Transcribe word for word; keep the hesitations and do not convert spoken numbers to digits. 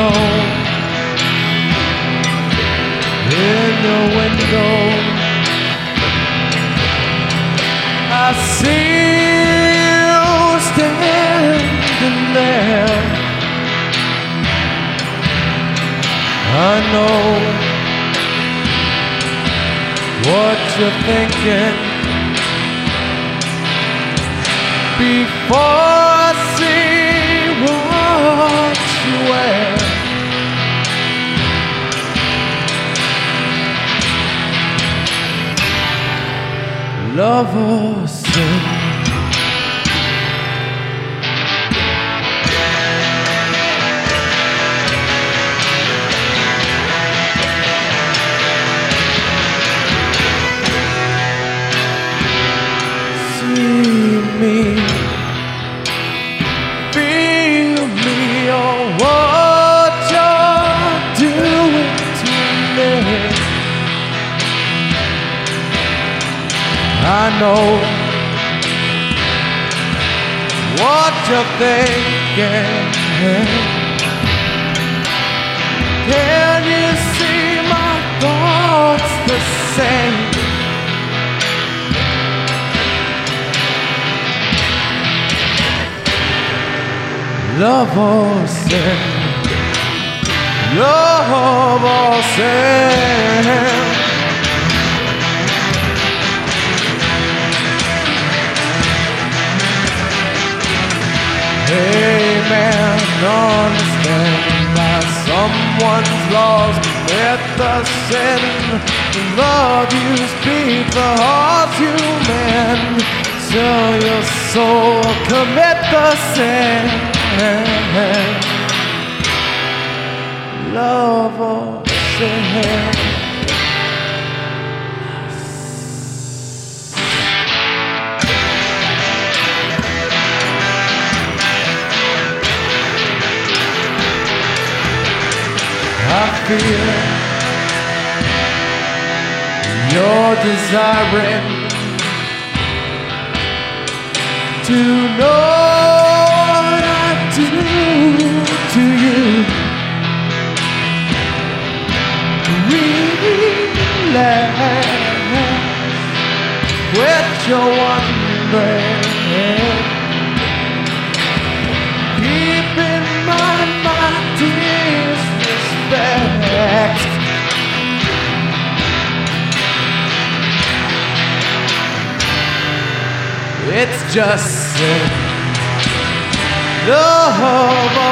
know in the window I see you standing there. I know what you're thinking before I see what you wear. Lovers sing. See me, feel me, oh what you're doing to me. I know what you're thinking. Can you see my thoughts the same? Love or sin, love or sin. Hey man, understand that someone's lost with the sin. Love you speak the heart you man. Sell your soul, commit the sin. Love or sin. I feel you're desiring to know what I do to you. Relax, quit your wondering. Keep in mind my disrespect. It's just sin. Love